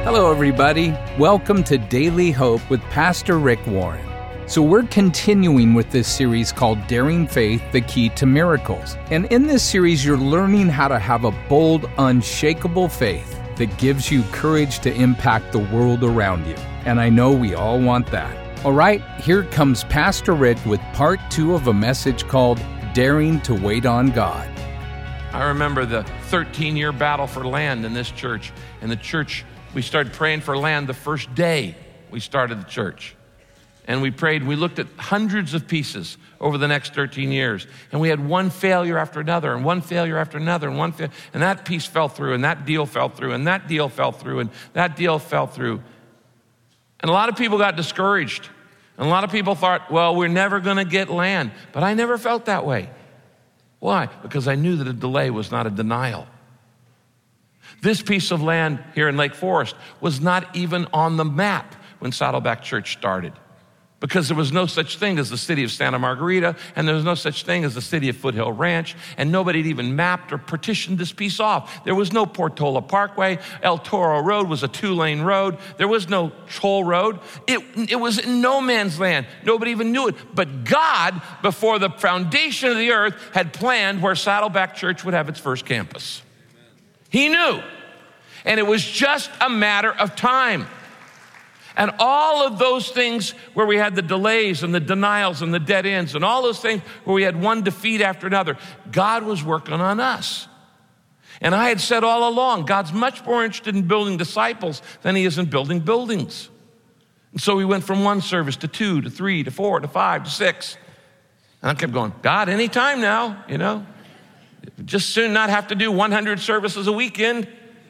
Hello, everybody. Welcome to Daily Hope with Pastor Rick Warren. So we're continuing with this series called Daring Faith, the Key to Miracles. And in this series, you're learning how to have a bold, unshakable faith that gives you courage to impact the world around you. And I know we all want that. All right, here comes Pastor Rick with part 2 of a message called Daring to Wait on God. I remember the 13-year battle for land in this church. In the church, we started praying for land the first day we started the church. And we prayed, we looked at hundreds of pieces over the next 13 years. And we had one failure after another, and one failure after another, and that piece fell through, and that deal fell through, and that deal fell through, and that deal fell through. And a lot of people got discouraged. And a lot of people thought, well, we're never gonna get land. But I never felt that way. Why? Because I knew that a delay was not a denial. This piece of land here in Lake Forest was not even on the map when Saddleback Church started, because there was no such thing as the city of Santa Margarita, and there was no such thing as the city of Foothill Ranch, and nobody had even mapped or partitioned this piece off. There was no Portola Parkway. El Toro Road was a 2-lane road. There was no toll road. It was in no man's land. Nobody even knew it. But God, before the foundation of the earth, had planned where Saddleback Church would have its first campus. He knew. And it was just a matter of time. And all of those things where we had the delays and the denials and the dead ends and all those things where we had one defeat after another, God was working on us. And I had said all along, God's much more interested in building disciples than he is in building buildings. And so we went from 1 service to 2 to 3 to 4 to 5 to 6. And I kept going, God, anytime now, just soon not have to do 100 services a weekend.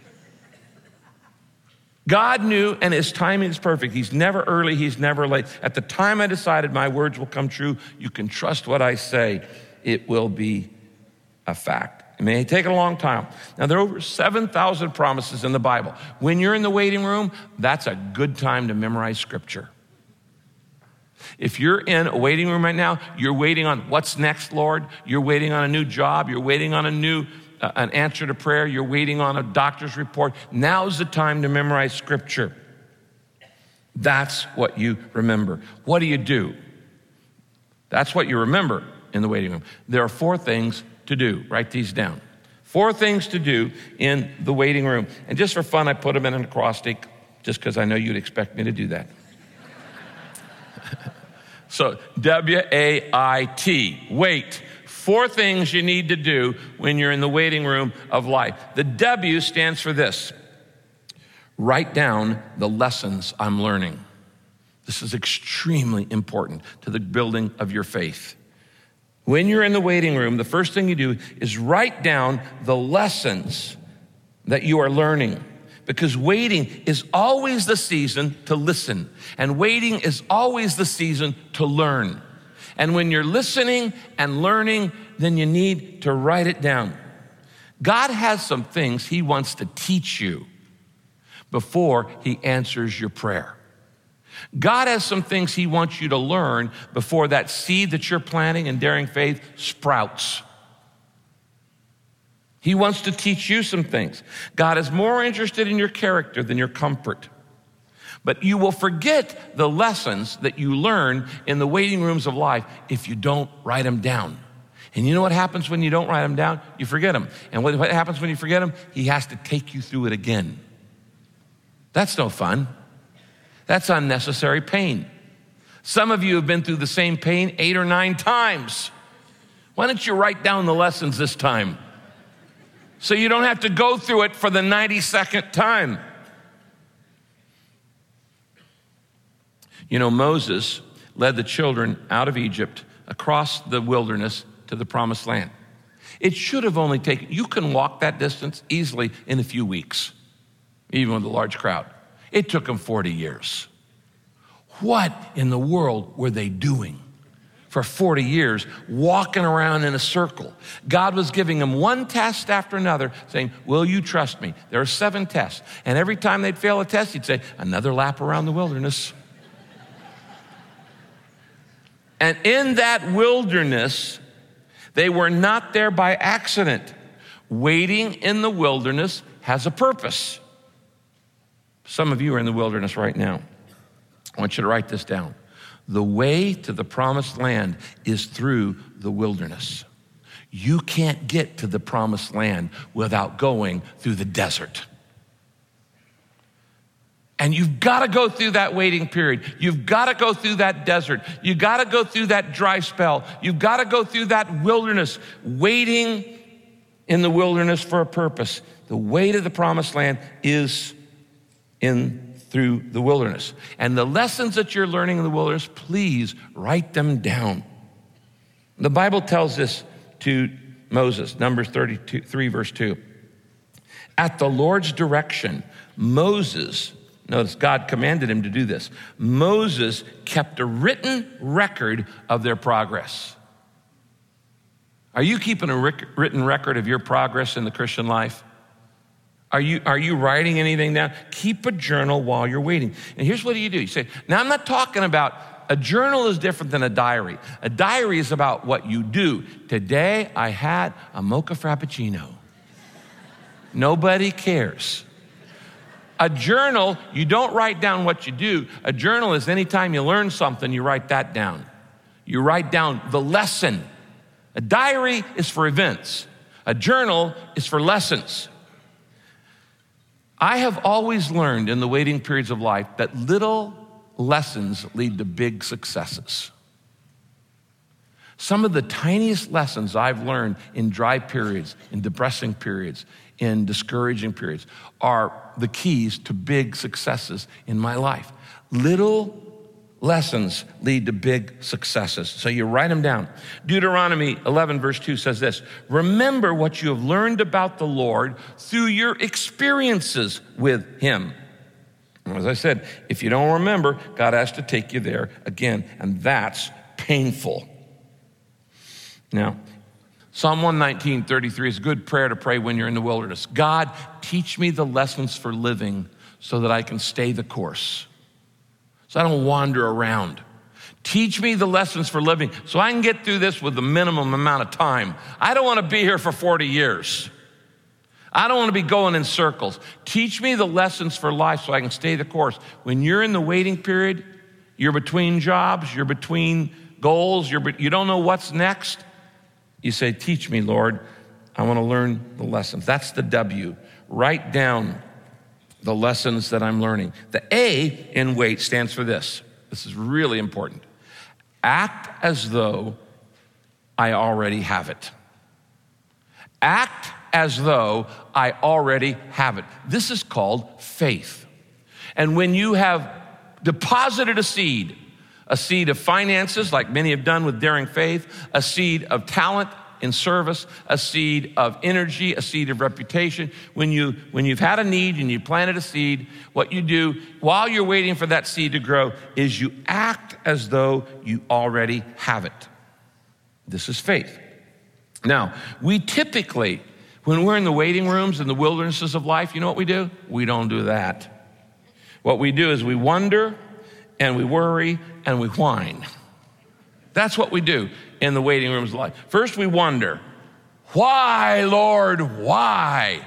God knew, and his timing is perfect. He's never early, he's never late. At the time I decided my words will come true, you can trust what I say. It will be a fact. It may take a long time. Now, there are over 7,000 promises in the Bible. When you're in the waiting room, that's a good time to memorize scripture. If you're in a waiting room right now, you're waiting on what's next, Lord. You're waiting on a new job. You're waiting on an answer to prayer. You're waiting on a doctor's report. Now's the time to memorize scripture. That's what you remember. What do? That's what you remember in the waiting room. There are 4 things to do. Write these down. 4 things to do in the waiting room. And just for fun, I put them in an acrostic, just because I know you'd expect me to do that. So, W-A-I-T, wait. 4 things you need to do when you're in the waiting room of life. The W stands for this. Write down the lessons I'm learning. This is extremely important to the building of your faith. When you're in the waiting room, the first thing you do is write down the lessons that you are learning. Because waiting is always the season to listen. And waiting is always the season to learn. And when you're listening and learning, then you need to write it down. God has some things he wants to teach you before he answers your prayer. God has some things he wants you to learn before that seed that you're planting in daring faith sprouts. He wants to teach you some things. God is more interested in your character than your comfort. But you will forget the lessons that you learn in the waiting rooms of life if you don't write them down. And you know what happens when you don't write them down? You forget them. And what happens when you forget them? He has to take you through it again. That's no fun. That's unnecessary pain. Some of you have been through the same pain 8 or 9 times. Why don't you write down the lessons this time, so you don't have to go through it for the 92nd time? Moses led the children out of Egypt across the wilderness to the promised land. It should have only taken, you can walk that distance easily in a few weeks, even with a large crowd. It took them 40 years. What in the world were they doing for 40 years, walking around in a circle? God was giving them one test after another, saying, will you trust me? There are 7 tests. And every time they'd fail a test, he'd say, another lap around the wilderness. And in that wilderness, they were not there by accident. Waiting in the wilderness has a purpose. Some of you are in the wilderness right now. I want you to write this down. The way to the promised land is through the wilderness. You can't get to the promised land without going through the desert. And you've got to go through that waiting period. You've got to go through that desert. You've got to go through that dry spell. You've got to go through that wilderness, waiting in the wilderness for a purpose. The way to the promised land is through the wilderness. And the lessons that you're learning in the wilderness, please write them down. The Bible tells this to Moses, Numbers 33, verse 2. At the Lord's direction, Moses, notice God commanded him to do this. Moses kept a written record of their progress. Are you keeping a written record of your progress in the Christian life? Are you writing anything down? Keep a journal while you're waiting. And here's what do. You say, now I'm not talking about, a journal is different than a diary. A diary is about what you do. Today I had a mocha frappuccino. Nobody cares. A journal, you don't write down what you do. A journal is anytime you learn something, you write that down. You write down the lesson. A diary is for events. A journal is for lessons. I have always learned in the waiting periods of life that little lessons lead to big successes. Some of the tiniest lessons I've learned in dry periods, in depressing periods, in discouraging periods are the keys to big successes in my life. Little lessons lead to big successes. So you write them down. Deuteronomy 11 verse 2 says this, remember what you have learned about the Lord through your experiences with him. And as I said, if you don't remember, God has to take you there again, and that's painful. Now, Psalm 119:33 is a good prayer to pray when you're in the wilderness. God, teach me the lessons for living so that I can stay the course, so I don't wander around. Teach me the lessons for living so I can get through this with the minimum amount of time. I don't want to be here for 40 years. I don't want to be going in circles. Teach me the lessons for life so I can stay the course. When you're in the waiting period, you're between jobs, you're between goals, you don't know what's next. You say, teach me, Lord. I want to learn the lessons. That's the W. Write down the lessons that I'm learning. The A in wait stands for this. This is really important. Act as though I already have it. Act as though I already have it. This is called faith. And when you have deposited a seed of finances, like many have done with Daring Faith, a seed of talent in service, a seed of energy, a seed of reputation. When you've had a need and you planted a seed, what you do while you're waiting for that seed to grow is you act as though you already have it. This is faith. Now, we typically, when we're in the waiting rooms in the wildernesses of life, you know what we do? We don't do that. What we do is we wonder and we worry and we whine. That's what we do in the waiting rooms of life. First we wonder, why, Lord, why?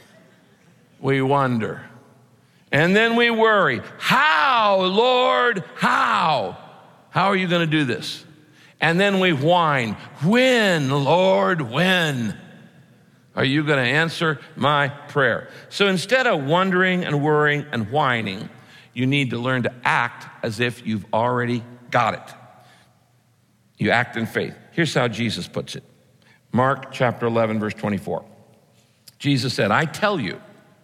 We wonder. And then we worry, how, Lord, how? How are you going to do this? And then we whine, when, Lord, when are you going to answer my prayer? So instead of wondering and worrying and whining, you need to learn to act as if you've already got it. You act in faith. Here's how Jesus puts it. Mark chapter 11, verse 24. Jesus said, I tell you,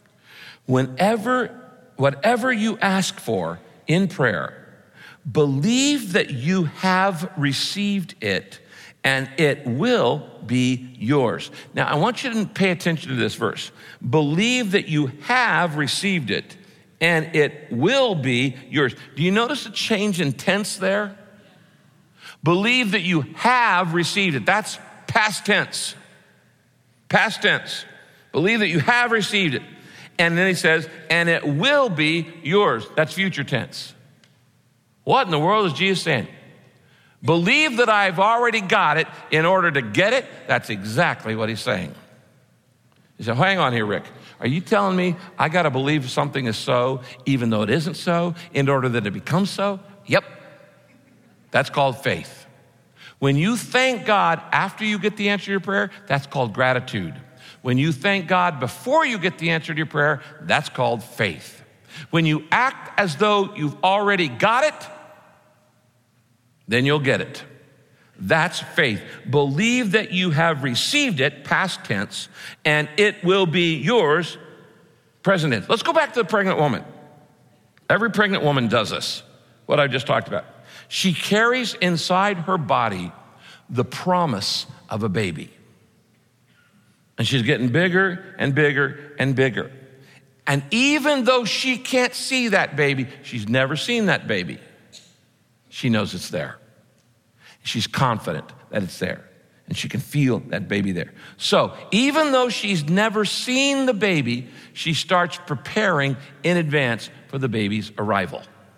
whatever you ask for in prayer, believe that you have received it and it will be yours. Now, I want you to pay attention to this verse. Believe that you have received it and it will be yours. Do you notice a change in tense there? Believe that you have received it. That's past tense. Past tense. Believe that you have received it. And then he says, and it will be yours. That's future tense. What in the world is Jesus saying? Believe that I've already got it in order to get it. That's exactly what he's saying. He said, hang on here, Rick. Are you telling me I got to believe something is so, even though it isn't so, in order that it becomes so? Yep. That's called faith. When you thank God after you get the answer to your prayer, that's called gratitude. When you thank God before you get the answer to your prayer, that's called faith. When you act as though you've already got it, then you'll get it. That's faith. Believe that you have received it, past tense, and it will be yours, present tense. Let's go back to the pregnant woman. Every pregnant woman does this, what I just talked about. She carries inside her body the promise of a baby. And she's getting bigger and bigger and bigger. And even though she can't see that baby, she's never seen that baby, she knows it's there. She's confident that it's there, and she can feel that baby there. So even though she's never seen the baby, she starts preparing in advance for the baby's arrival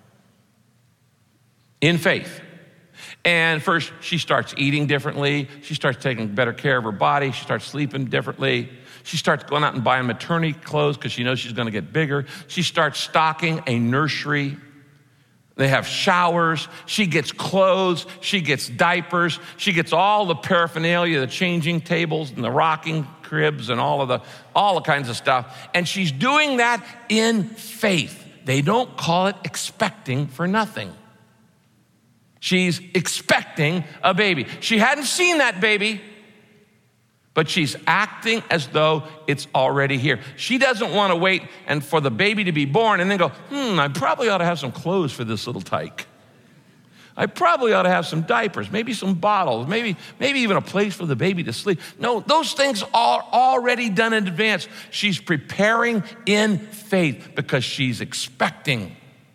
in faith. And first, she starts eating differently. She starts taking better care of her body. She starts sleeping differently. She starts going out and buying maternity clothes because she knows she's going to get bigger. She starts stocking a nursery. They have showers. She gets clothes. She gets diapers. She gets all the paraphernalia, the changing tables and the rocking cribs and all the kinds of stuff. And she's doing that in faith. They don't call it expecting for nothing. She's expecting a baby. She hadn't seen that baby, but she's acting as though it's already here. She doesn't want to wait and for the baby to be born and then go, I probably ought to have some clothes for this little tyke. I probably ought to have some diapers, maybe some bottles, maybe even a place for the baby to sleep. No, those things are already done in advance. She's preparing in faith because she's expecting.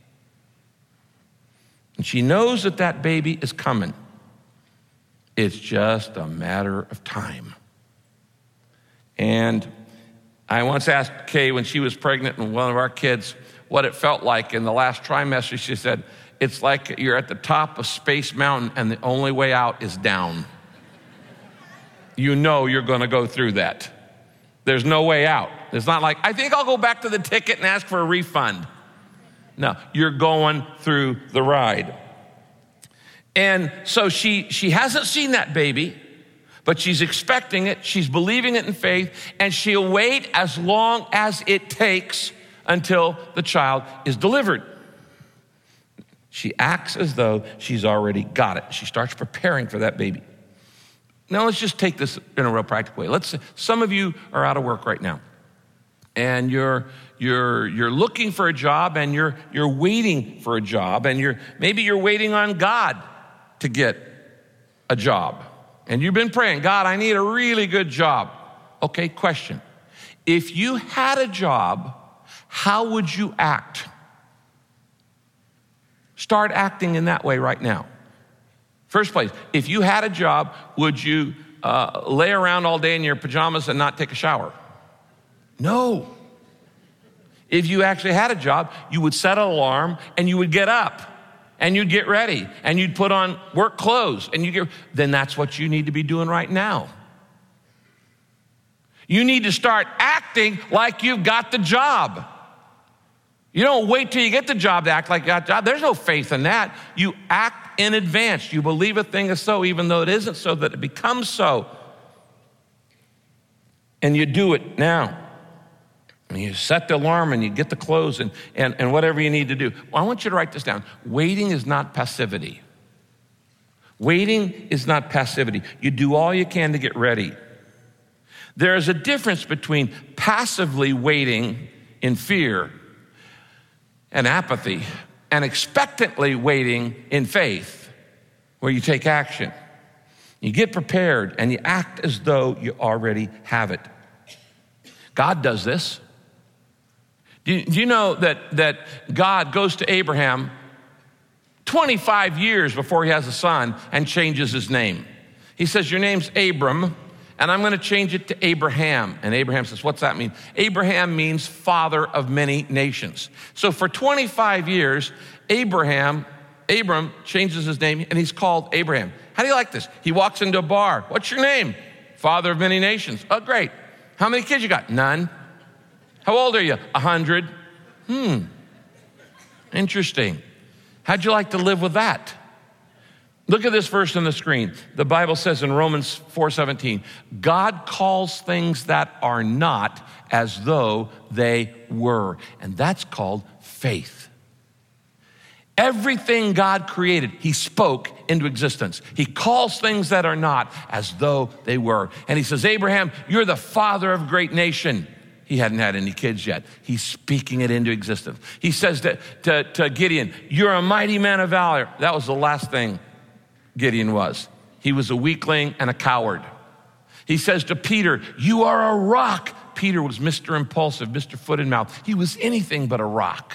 And she knows that that baby is coming. It's just a matter of time. And I once asked Kay when she was pregnant and one of our kids what it felt like in the last trimester. She said, it's like you're at the top of Space Mountain and the only way out is down. You know you're going to go through that. There's no way out. It's not like, I think I'll go back to the ticket and ask for a refund. No, you're going through the ride. And so she hasn't seen that baby, but she's expecting it, she's believing it in faith, and she'll wait as long as it takes until the child is delivered. She acts as though she's already got it. She starts preparing for that baby. Now let's just take this in a real practical way. Let's say some of you are out of work right now, and you're looking for a job, and you're waiting for a job, and maybe you're waiting on God to get a job. And you've been praying, God, I need a really good job. Okay, question. If you had a job, how would you act? Start acting in that way right now. First place, if you had a job, would you lay around all day in your pajamas and not take a shower? No. If you actually had a job, you would set an alarm and you would get up and you'd get ready and you'd put on work clothes and then that's what you need to be doing right now. You need to start acting like you've got the job. You don't wait till you get the job to act like you got the job. There's no faith in that. You act in advance. You believe a thing is so even though it isn't so that it becomes so. And you do it now. And you set the alarm and you get the clothes and whatever you need to do. Well, I want you to write this down. Waiting is not passivity. Waiting is not passivity. You do all you can to get ready. There is a difference between passively waiting in fear and apathy and expectantly waiting in faith where you take action. You get prepared and you act as though you already have it. God does this. Do you know that God goes to Abraham 25 years before he has a son and changes his name? He says, your name's Abram, and I'm going to change it to Abraham. And Abraham says, what's that mean? Abraham means father of many nations. So for 25 years, Abram changes his name, and he's called Abraham. How do you like this? He walks into a bar. What's your name? Father of many nations. Oh, great. How many kids you got? None. How old are you? 100. Interesting. How'd you like to live with that? Look at this verse on the screen. The Bible says in Romans 4:17, God calls things that are not as though they were. And that's called faith. Everything God created, he spoke into existence. He calls things that are not as though they were. And he says, Abraham, you're the father of a great nation. He hadn't had any kids yet. He's speaking it into existence. He says to Gideon, you're a mighty man of valor. That was the last thing Gideon was. He was a weakling and a coward. He says to Peter, you are a rock. Peter was Mr. Impulsive, Mr. Foot and Mouth. He was anything but a rock.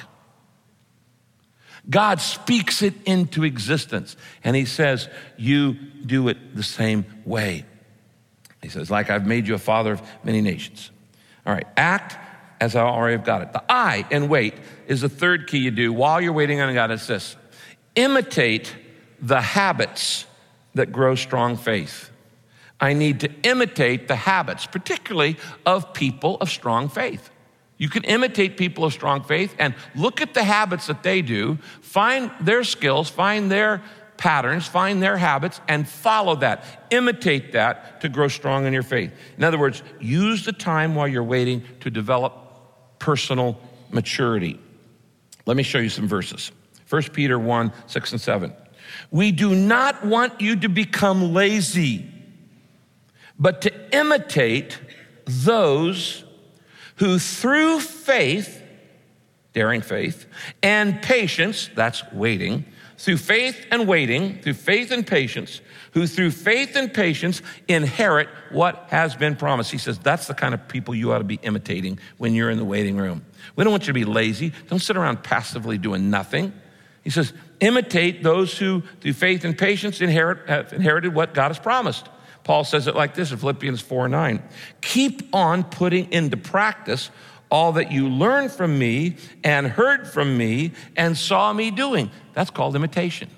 God speaks it into existence. And he says, you do it the same way. He says, like I've made you a father of many nations. All right, act as I already have got it. The I in wait is the third key you do while you're waiting on God. It's this: imitate the habits that grow strong faith. I need to imitate the habits, particularly of people of strong faith. You can imitate people of strong faith and look at the habits that they do, find their skills, find their patterns, find their habits, and follow that. Imitate that to grow strong in your faith. In other words, use the time while you're waiting to develop personal maturity. Let me show you some verses. 1 Peter 1:6-7. We do not want you to become lazy, but to imitate those who through faith, daring faith, and patience, that's waiting, through faith and waiting, through faith and patience, who through faith and patience inherit what has been promised. He says that's the kind of people you ought to be imitating when you're in the waiting room. We don't want you to be lazy. Don't sit around passively doing nothing. He says, imitate those who through faith and patience have inherited what God has promised. Paul says it like this in Philippians 4:9. Keep on putting into practice all that you learned from me and heard from me and saw me doing. That's called imitation.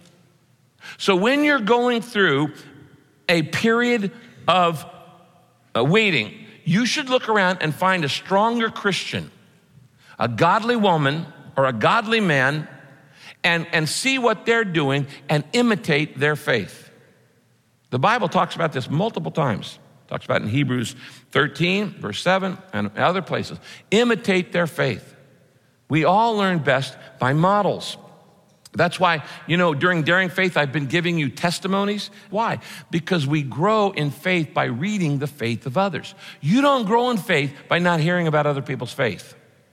So when you're going through a period of waiting, you should look around and find a stronger Christian, a godly woman or a godly man, and see what they're doing and imitate their faith. The Bible talks about this multiple times. It talks about it in Hebrews 13, verse 7, and other places. Imitate their faith. We all learn best by models. That's why, during Daring Faith, I've been giving you testimonies. Why? Because we grow in faith by reading the faith of others. You don't grow in faith by not hearing about other people's faith.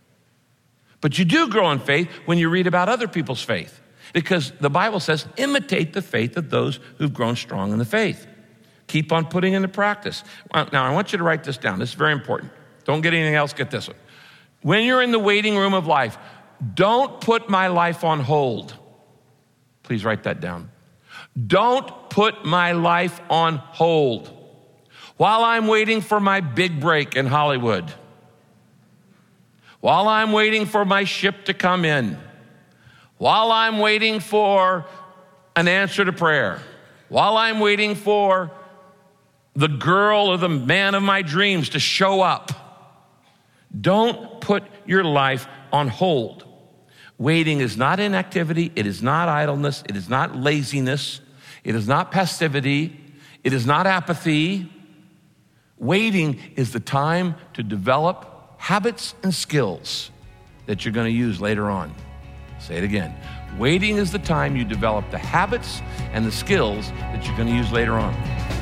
But you do grow in faith when you read about other people's faith. Because the Bible says, imitate the faith of those who've grown strong in the faith. Keep on putting into practice. Now, I want you to write this down. This is very important. Don't get anything else, get this one. When you're in the waiting room of life, don't put my life on hold. Please write that down. Don't put my life on hold while I'm waiting for my big break in Hollywood, while I'm waiting for my ship to come in, while I'm waiting for an answer to prayer, while I'm waiting for the girl or the man of my dreams to show up. Don't put your life on hold. Waiting is not inactivity. It is not idleness. It is not laziness. It is not passivity. It is not apathy. Waiting is the time to develop habits and skills that you're going to use later on. Say it again. Waiting is the time you develop the habits and the skills that you're going to use later on.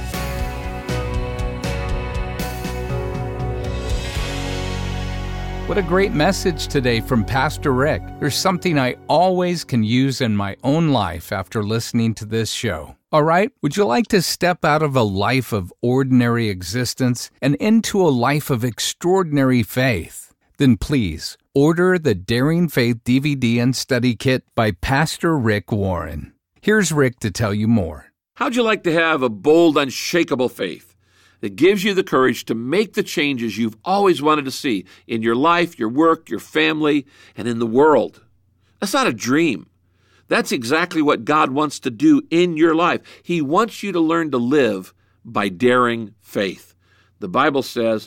What a great message today from Pastor Rick. There's something I always can use in my own life after listening to this show. All right, would you like to step out of a life of ordinary existence and into a life of extraordinary faith? Then please order the Daring Faith DVD and study kit by Pastor Rick Warren. Here's Rick to tell you more. How'd you like to have a bold, unshakable faith that gives you the courage to make the changes you've always wanted to see in your life, your work, your family, and in the world? That's not a dream. That's exactly what God wants to do in your life. He wants you to learn to live by daring faith. The Bible says,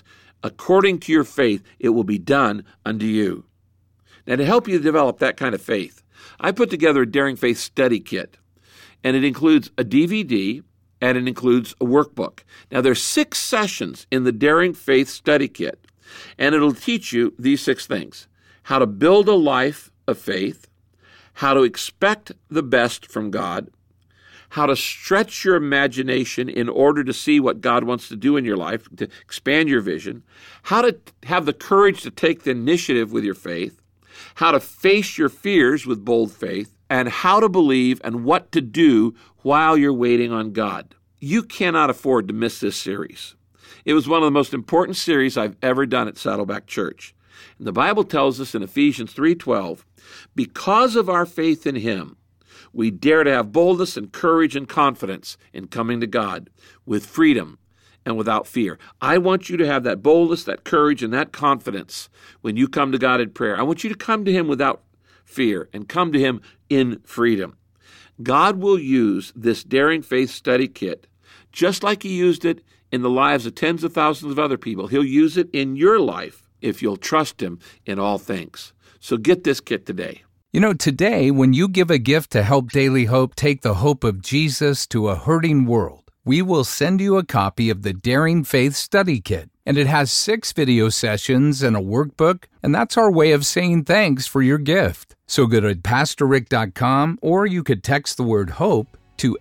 According to your faith, it will be done unto you. Now, to help you develop that kind of faith, I put together a Daring Faith study kit, and it includes a DVD, and it includes a workbook. Now, there's 6 sessions in the Daring Faith study kit, and it'll teach you these 6 things: how to build a life of faith, how to expect the best from God, how to stretch your imagination in order to see what God wants to do in your life, to expand your vision, how to have the courage to take the initiative with your faith, how to face your fears with bold faith, and how to believe and what to do while you're waiting on God. You cannot afford to miss this series. It was one of the most important series I've ever done at Saddleback Church. And the Bible tells us in Ephesians 3:12, because of our faith in Him, we dare to have boldness and courage and confidence in coming to God with freedom and without fear. I want you to have that boldness, that courage, and that confidence when you come to God in prayer. I want you to come to Him without fear and come to Him in freedom. God will use this Daring Faith study kit just like He used it in the lives of tens of thousands of other people. He'll use it in your life if you'll trust Him in all things. So get this kit today. You know, today, when you give a gift to help Daily Hope take the hope of Jesus to a hurting world, we will send you a copy of the Daring Faith Study Kit. And it has 6 video sessions and a workbook, and that's our way of saying thanks for your gift. So go to PastorRick.com, or you could text the word HOPE to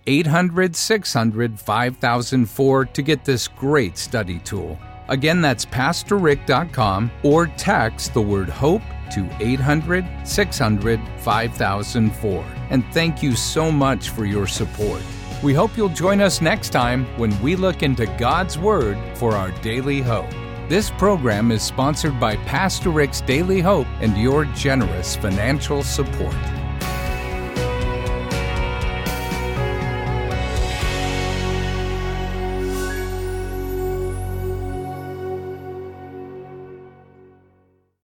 800-600-5004 to get this great study tool. Again, that's PastorRick.com, or text the word HOPE to 800-600-5004. And thank you so much for your support. We hope you'll join us next time when we look into God's Word for our daily hope. This program is sponsored by Pastor Rick's Daily Hope and your generous financial support.